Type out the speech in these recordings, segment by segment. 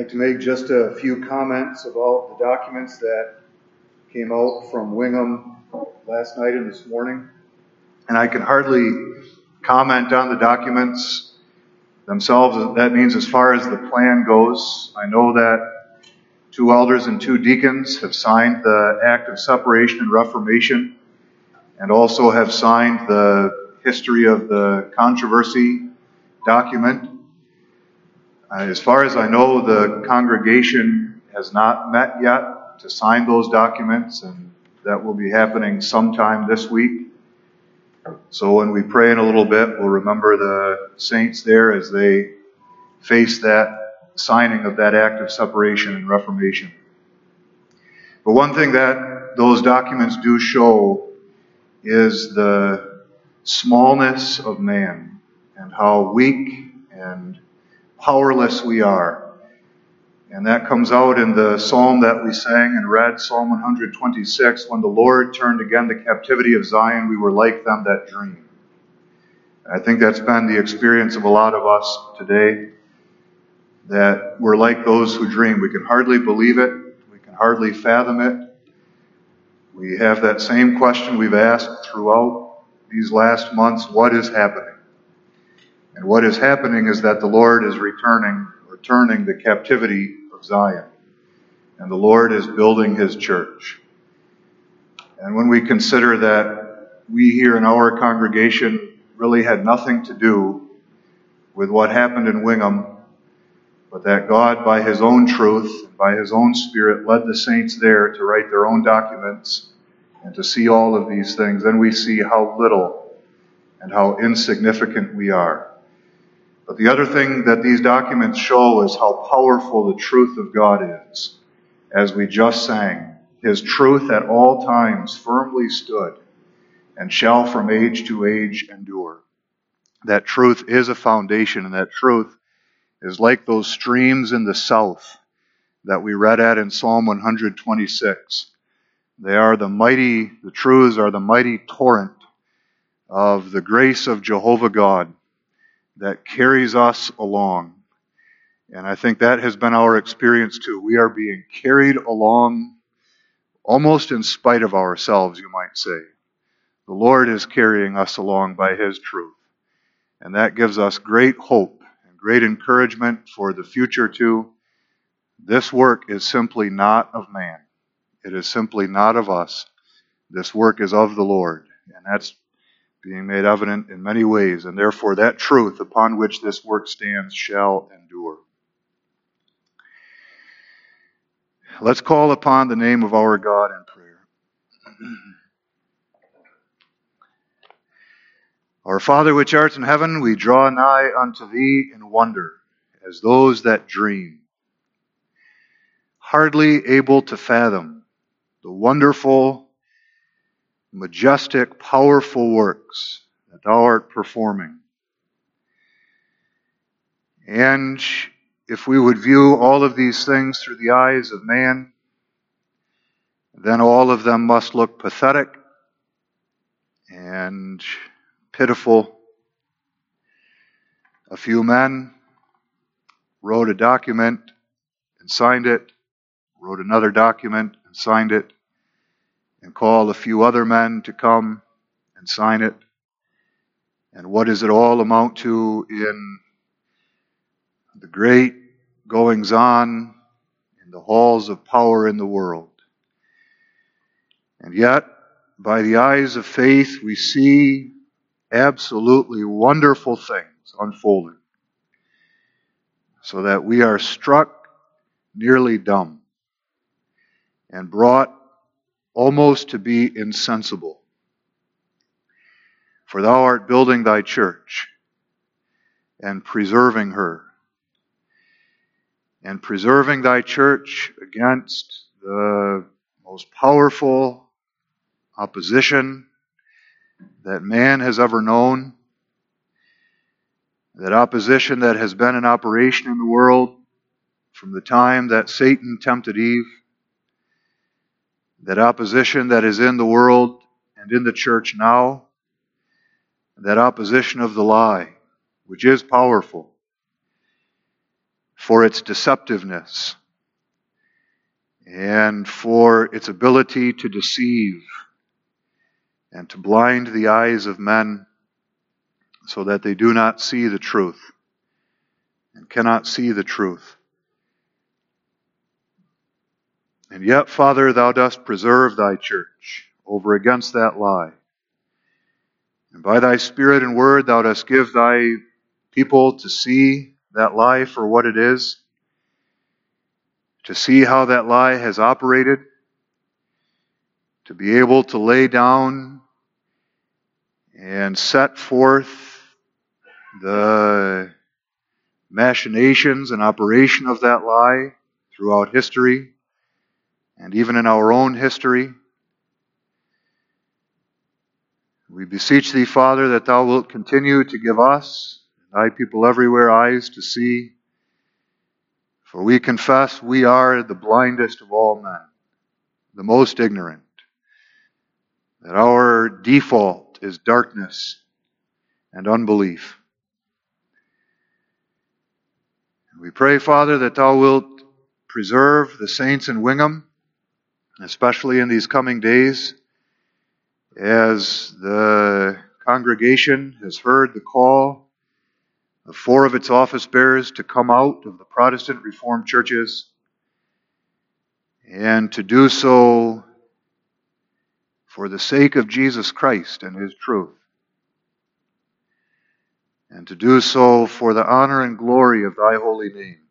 like to make just a few comments about the documents that came out from Wingham last night and this morning. And I can hardly comment on the documents themselves. That means as far as the plan goes, I know that 2 elders and 2 deacons have signed the Act of Separation and Reformation and also have signed the History of the Controversy document. As far as I know, the congregation has not met yet to sign those documents, and that will be happening sometime this week. So when we pray in a little bit, we'll remember the saints there as they face that signing of that Act of Separation and Reformation. But one thing that those documents do show is the smallness of man and how weak and powerless we are. And that comes out in the psalm that we sang and read, Psalm 126, when the Lord turned again the captivity of Zion, we were like them that dream. I think that's been the experience of a lot of us today, that we're like those who dream. We can hardly believe it. We can hardly fathom it. We have that same question we've asked throughout these last months: what is happening? And what is happening is that the Lord is returning the captivity of Zion. And the Lord is building His church. And when we consider that we here in our congregation really had nothing to do with what happened in Wingham, but that God, by His own truth, and by His own Spirit, led the saints there to write their own documents and to see all of these things, then we see how little and how insignificant we are. But the other thing that these documents show is how powerful the truth of God is. As we just sang, His truth at all times firmly stood and shall from age to age endure. That truth is a foundation, and that truth is like those streams in the south that we read at in Psalm 126. The truths are the mighty torrent of the grace of Jehovah God that carries us along. And I think that has been our experience too. We are being carried along almost in spite of ourselves, you might say. The Lord is carrying us along by His truth. And that gives us great hope and great encouragement for the future too. This work is simply not of man. It is simply not of us. This work is of the Lord. And that's being made evident in many ways, and therefore that truth upon which this work stands shall endure. Let's call upon the name of our God in prayer. Our Father which art in heaven, we draw nigh unto Thee in wonder, as those that dream, hardly able to fathom the wonderful, majestic, powerful works that Thou art performing. And if we would view all of these things through the eyes of man, then all of them must look pathetic and pitiful. A few men wrote a document and signed it, wrote another document and signed it, and called a few other men to come and sign it. And what does it all amount to in the great goings-on in the halls of power in the world? And yet, by the eyes of faith, we see absolutely wonderful things unfolding, so that we are struck nearly dumb and brought almost to be insensible. For Thou art building Thy church and preserving her, and preserving Thy church against the most powerful opposition that man has ever known, that opposition that has been in operation in the world from the time that Satan tempted Eve, that opposition that is in the world and in the church now, that opposition of the lie, which is powerful. for its deceptiveness, and for its ability to deceive and to blind the eyes of men so that they do not see the truth and cannot see the truth. And yet, Father, thou dost preserve thy church over against that lie. And by thy Spirit and word, thou dost give thy people to see that lie for what it is, to see how that lie has operated, to be able to lay down and set forth the machinations and operation of that lie throughout history and even in our own history. We beseech thee, Father, that thou wilt continue to give us, thy people everywhere, eyes to see. For we confess we are the blindest of all men, the most ignorant, that our default is darkness and unbelief. We pray, Father, that thou wilt preserve the saints in Wingham, especially in these coming days, as the congregation has heard the call of 4 of its office bearers to come out of the Protestant Reformed churches and to do so for the sake of Jesus Christ and His truth, and to do so for the honor and glory of thy holy name.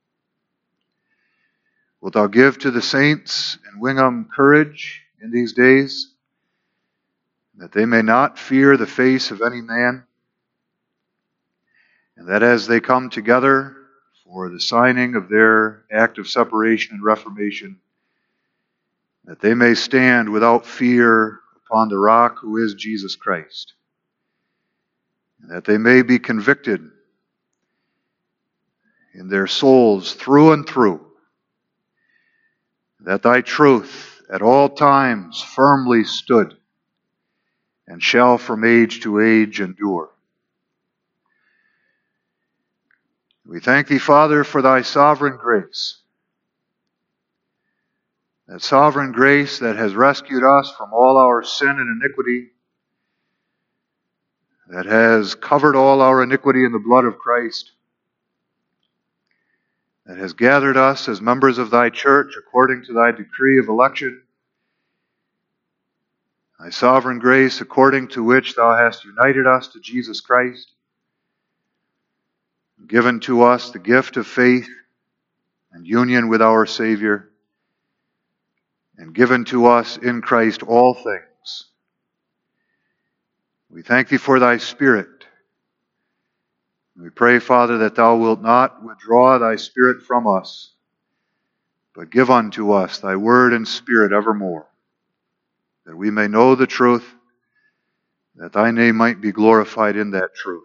Wilt thou give to the saints in Wingham courage in these days, that they may not fear the face of any man, and that as they come together for the signing of their act of separation and reformation, that they may stand without fear upon the rock who is Jesus Christ, and that they may be convicted in their souls through and through, that thy truth at all times firmly stood and shall from age to age endure. We thank thee, Father, for thy sovereign grace, that sovereign grace that has rescued us from all our sin and iniquity, that has covered all our iniquity in the blood of Christ, that has gathered us as members of thy church according to thy decree of election, thy sovereign grace according to which thou hast united us to Jesus Christ, given to us the gift of faith and union with our Savior, and given to us in Christ all things. We thank thee for thy Spirit. We pray, Father, that thou wilt not withdraw thy Spirit from us, but give unto us thy word and Spirit evermore, that we may know the truth, that thy name might be glorified in that truth.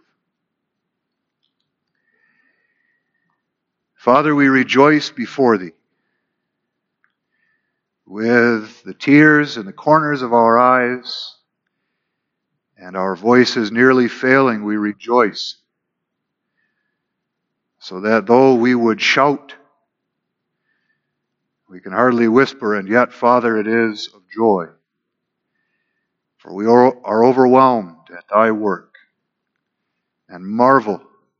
Father, we rejoice before thee. With the tears in the corners of our eyes and our voices nearly failing, we rejoice, so that though we would shout, we can hardly whisper, and yet, Father, it is of joy. For we are overwhelmed at thy work, and marvel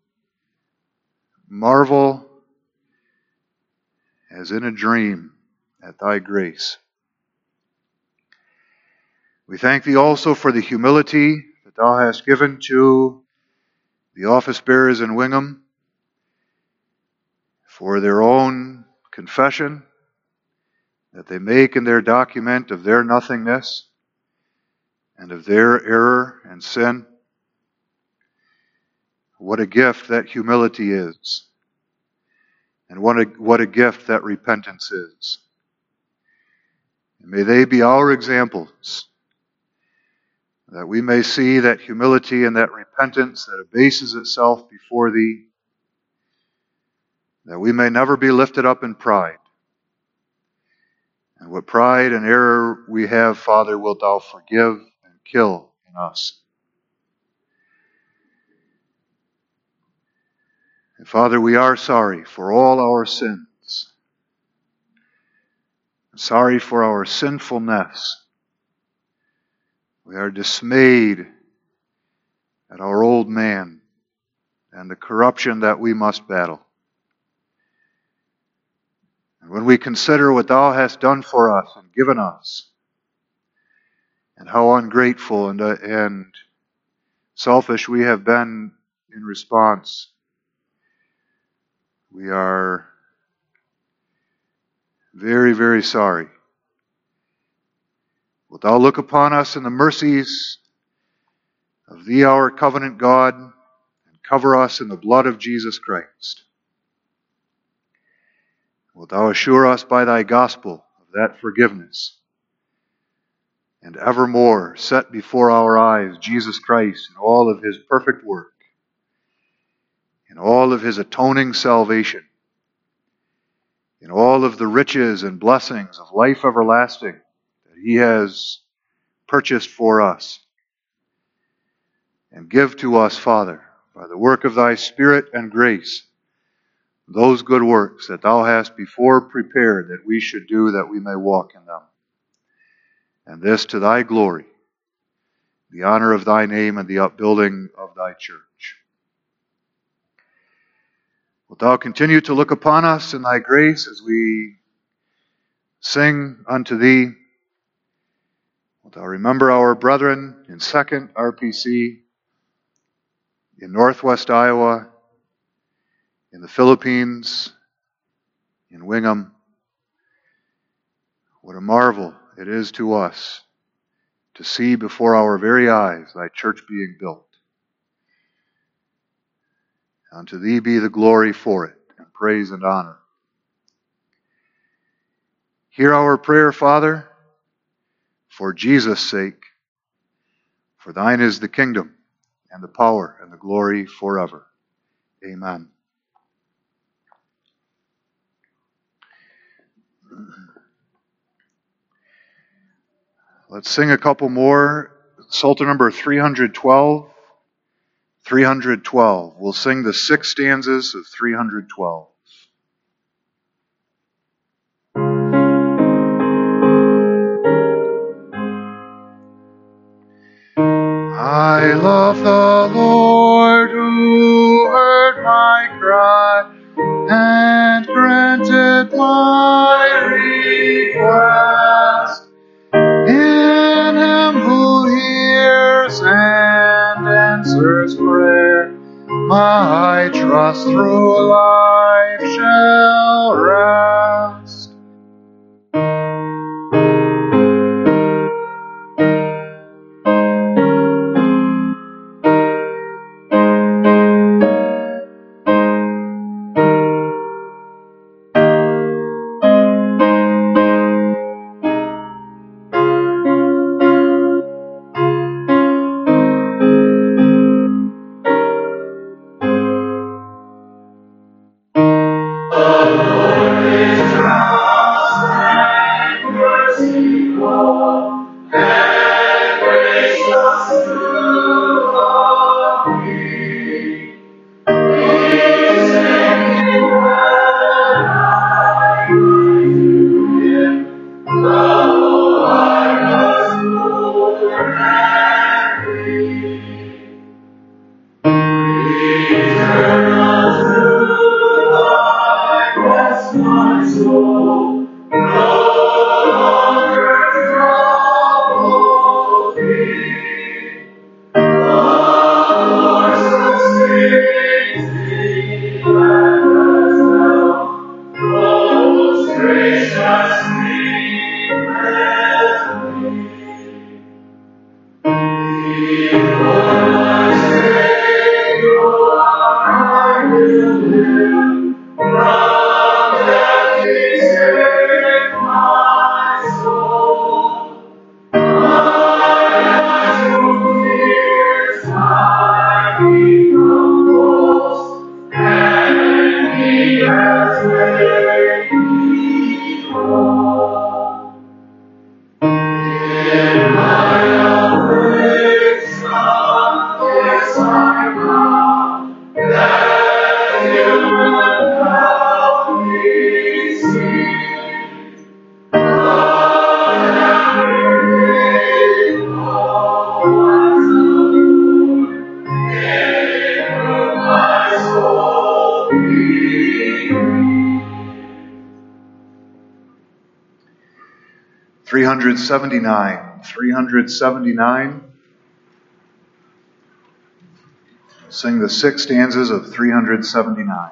as in a dream at thy grace. We thank thee also for the humility that thou hast given to the office bearers in Wingham, for their own confession that they make in their document of their nothingness and of their error and sin. What a gift that humility is, and what a gift that repentance is. And may they be our examples, that we may see that humility and that repentance that abases itself before thee, that we may never be lifted up in pride. And what pride and error we have, Father, wilt thou forgive and kill in us. And Father, we are sorry for all our sins. Sorry for our sinfulness. We are dismayed at our old man and the corruption that we must battle. And when we consider what Thou hast done for us and given us, and how ungrateful and selfish we have been in response, we are very, very sorry. Wilt Thou look upon us in the mercies of Thee, our covenant God, and cover us in the blood of Jesus Christ. Wilt Thou assure us by Thy gospel of that forgiveness, and evermore set before our eyes Jesus Christ in all of His perfect work, in all of His atoning salvation, in all of the riches and blessings of life everlasting that He has purchased for us. And give to us, Father, by the work of Thy Spirit and grace, those good works that Thou hast before prepared that we should do, that we may walk in them. And this to Thy glory, the honor of Thy name and the upbuilding of Thy church. Wilt Thou continue to look upon us in Thy grace as we sing unto Thee? Wilt Thou remember our brethren in 2nd RPC, in Northwest Iowa, in the Philippines, in Wingham. What a marvel it is to us to see before our very eyes Thy church being built. Unto Thee be the glory for it, and praise and honor. Hear our prayer, Father, for Jesus' sake, for Thine is the kingdom, and the power, and the glory forever. Amen. Let's sing a couple more. Psalter number 312. 312. We'll sing the 6 stanzas of 312. I love the Lord who heard my cry and granted my request. In Him who hears and answers prayer, my trust through life shall rest. You 379. 379. Sing the 6 stanzas of 379.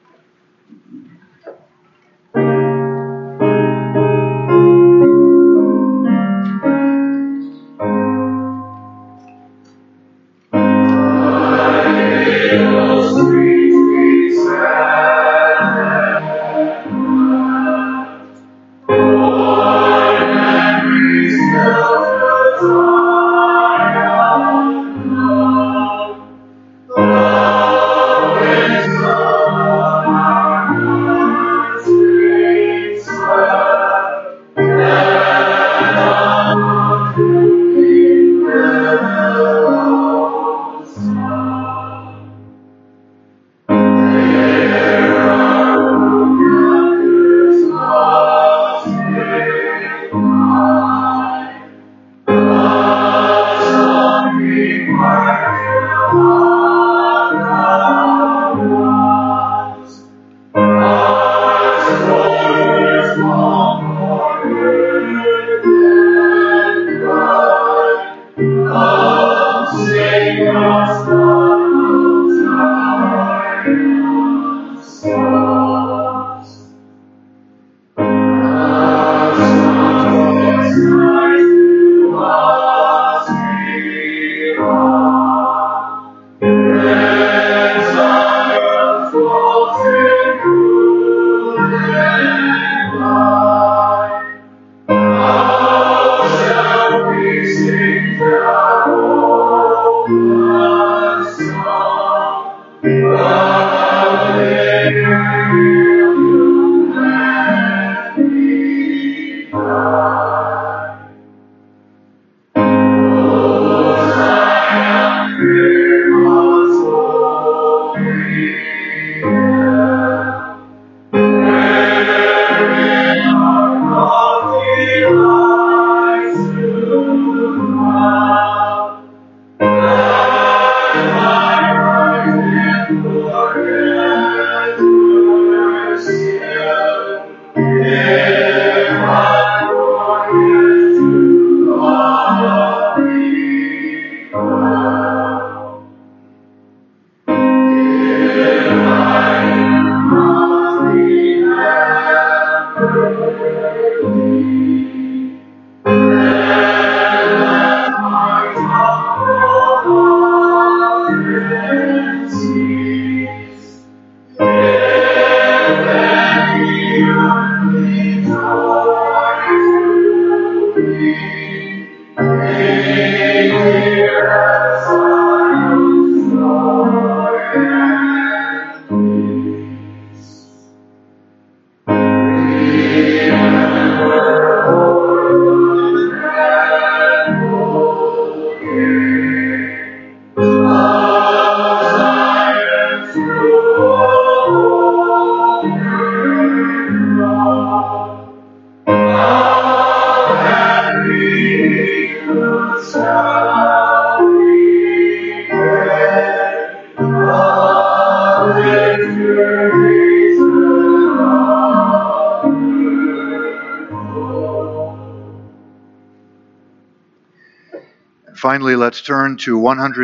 Finally, let's turn to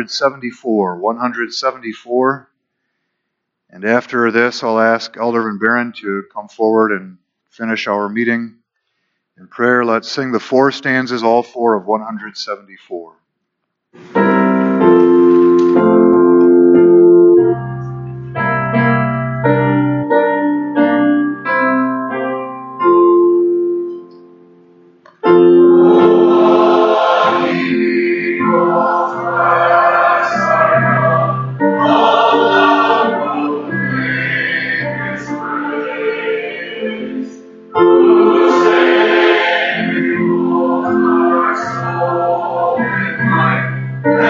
174. 174. And after this, I'll ask Elder Van Buren to come forward and finish our meeting in prayer. Let's sing the 4 stanzas, all 4 of 174. Oh,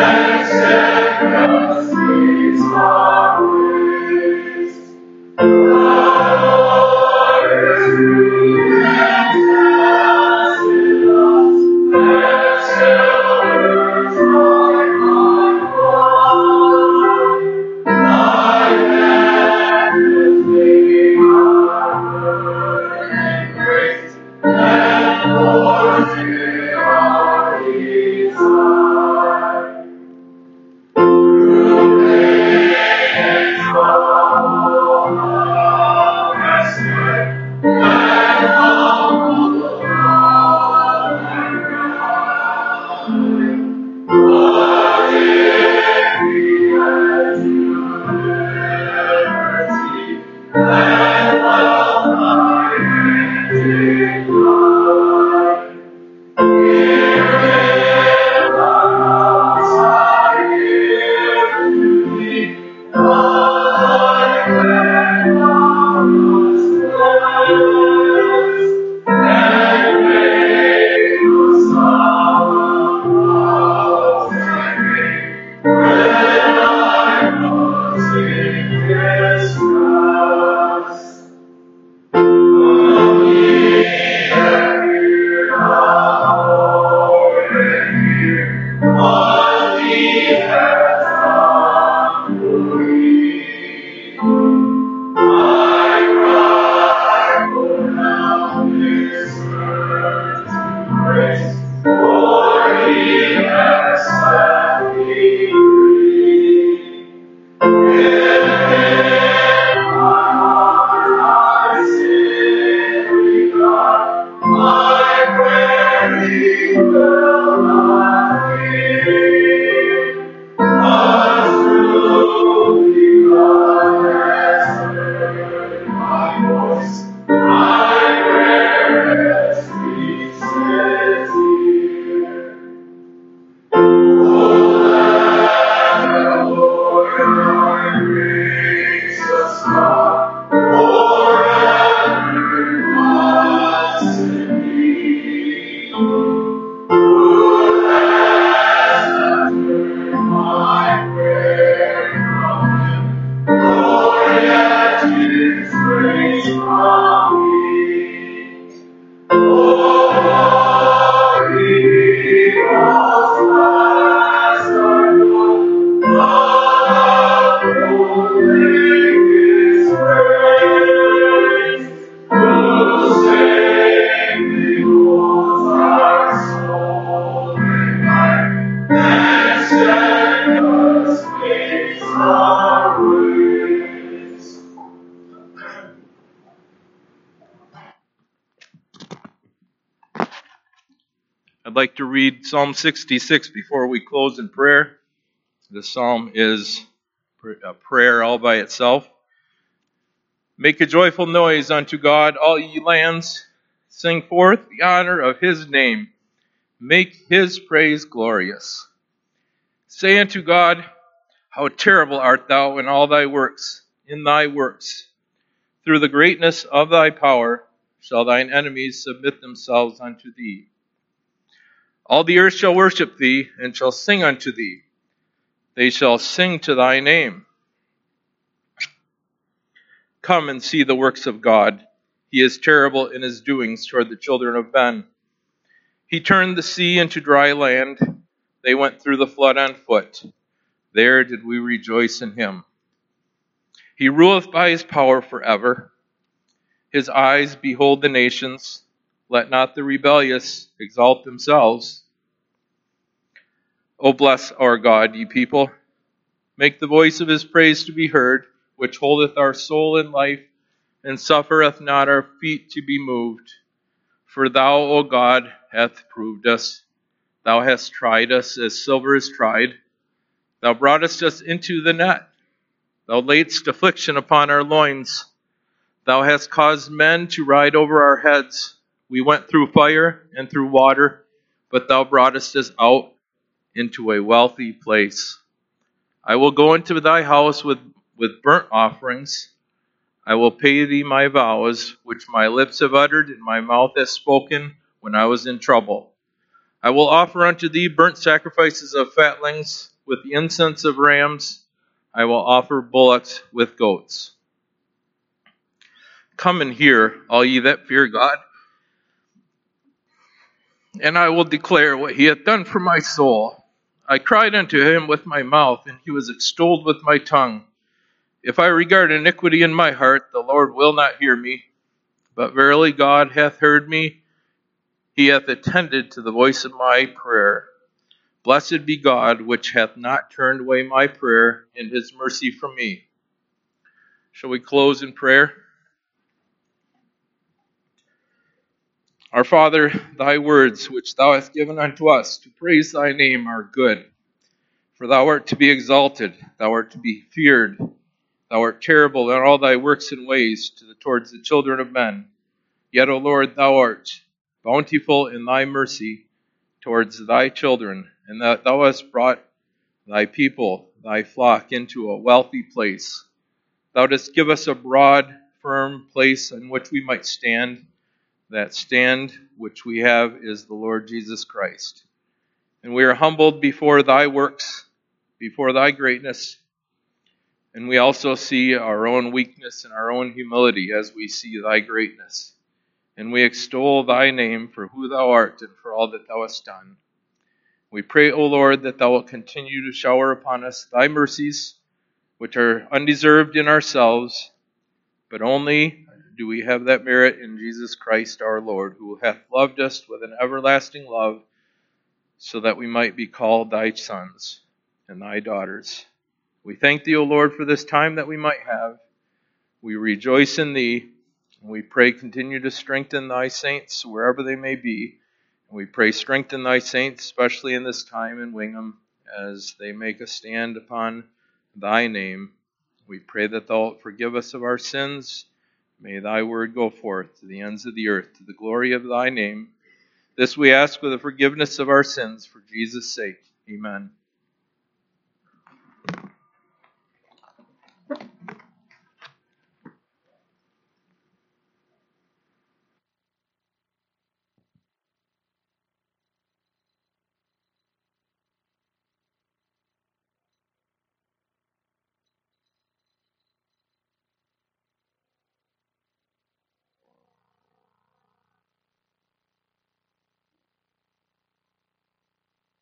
I'd like to read Psalm 66 before we close in prayer. This psalm is a prayer all by itself. Make a joyful noise unto God, all ye lands. Sing forth the honor of his name. Make his praise glorious. Say unto God, how terrible art thou in all thy works, in thy works. Through the greatness of thy power shall thine enemies submit themselves unto thee. All the earth shall worship thee, and shall sing unto thee. They shall sing to thy name. Come and see the works of God. He is terrible in his doings toward the children of men. He turned the sea into dry land. They went through the flood on foot. There did we rejoice in him. He ruleth by his power forever. His eyes behold the nations. Let not the rebellious exalt themselves. O bless our God, ye people. Make the voice of his praise to be heard, which holdeth our soul in life, and suffereth not our feet to be moved. For thou, O God, hast proved us. Thou hast tried us as silver is tried. Thou broughtest us into the net. Thou laidst affliction upon our loins. Thou hast caused men to ride over our heads. We went through fire and through water, but thou broughtest us out into a wealthy place. I will go into thy house with burnt offerings. I will pay thee my vows, which my lips have uttered and my mouth has spoken when I was in trouble. I will offer unto thee burnt sacrifices of fatlings with the incense of rams. I will offer bullocks with goats. Come and hear, all ye that fear God, and I will declare what he hath done for my soul. I cried unto him with my mouth, and he was extolled with my tongue. If I regard iniquity in my heart, the Lord will not hear me. But verily God hath heard me. He hath attended to the voice of my prayer. Blessed be God, which hath not turned away my prayer in his mercy from me. Shall we close in prayer? Our Father, thy words which thou hast given unto us to praise thy name are good. For thou art to be exalted, thou art to be feared, thou art terrible in all thy works and ways towards the children of men. Yet, O Lord, thou art bountiful in thy mercy towards thy children, and that thou hast brought thy people, thy flock into a wealthy place. Thou dost give us a broad, firm place on which we might stand. That stand which we have is the Lord Jesus Christ. And we are humbled before thy works, before thy greatness. And we also see our own weakness and our own humility as we see thy greatness. And we extol thy name for who thou art and for all that thou hast done. We pray, O Lord, that thou wilt continue to shower upon us thy mercies, which are undeserved in ourselves, but only do we have that merit in Jesus Christ our Lord, who hath loved us with an everlasting love, so that we might be called thy sons and thy daughters. We thank thee, O Lord, for this time that we might have. We rejoice in thee, and we pray continue to strengthen thy saints wherever they may be. And we pray strengthen thy saints, especially in this time in Wingham, as they make a stand upon thy name. We pray that thou wilt forgive us of our sins. May thy word go forth to the ends of the earth, to the glory of thy name. This we ask with the forgiveness of our sins, for Jesus' sake. Amen.